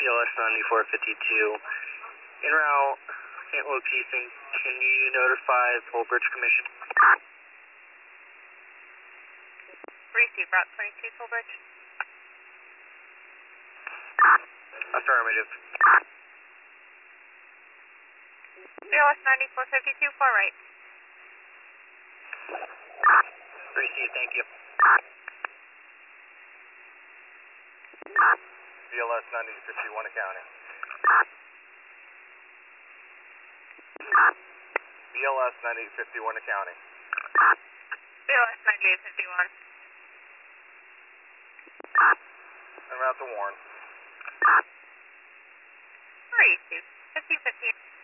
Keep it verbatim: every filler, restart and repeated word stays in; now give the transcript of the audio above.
L S ninety-four fifty-two. En route, Saint Louis Houston, can you notify Full Bridge Commission? Receive Route twenty-two, Full Bridge. Affirmative. C L S ninety-four fifty-two, far right. Receive, thank you. B L S ninety fifty-one accounting. B L S ninety fifty-one accounting. B L S ninety-eight fifty-one. En route to Warren. Receive fifteen fifteen.